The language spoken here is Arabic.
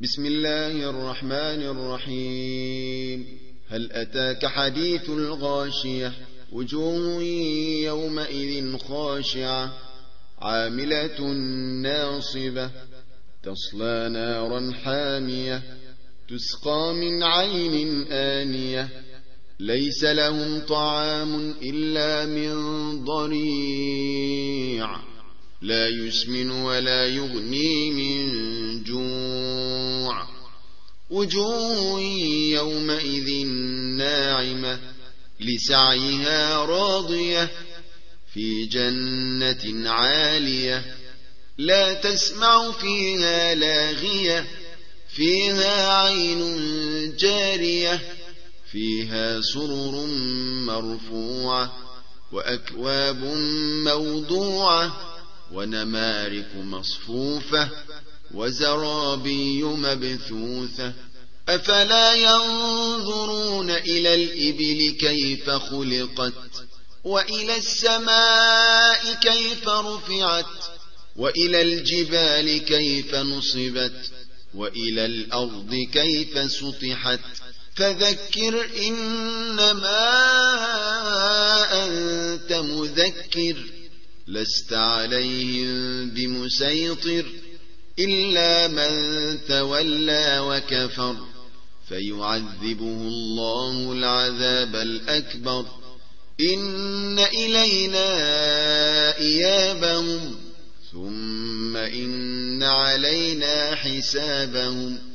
بسم الله الرحمن الرحيم. هل أتاك حديث الغاشية؟ وجوه يومئذ خاشعة عاملة ناصبة تصلى نارا حامية تسقى من عين آنية ليس لهم طعام إلا من ضريع لا يسمن ولا يغني من جوع. وجوه يومئذ ناعمة لسعيها راضية في جنة عالية لا تسمع فيها لاغية فيها عين جارية فيها سرر مرفوعة وأكواب موضوعة ونمارق مصفوفة وزرابي مبثوثة. أفلا ينظرون إلى الإبل كيف خلقت وإلى السماء كيف رفعت وإلى الجبال كيف نصبت وإلى الأرض كيف سطحت. فذكر إنما أنت مذكر لست عليهم بمسيطر إلا من تولى وكفر فيعذبه الله العذاب الأكبر. إن إلينا إيابهم ثم إن علينا حسابهم.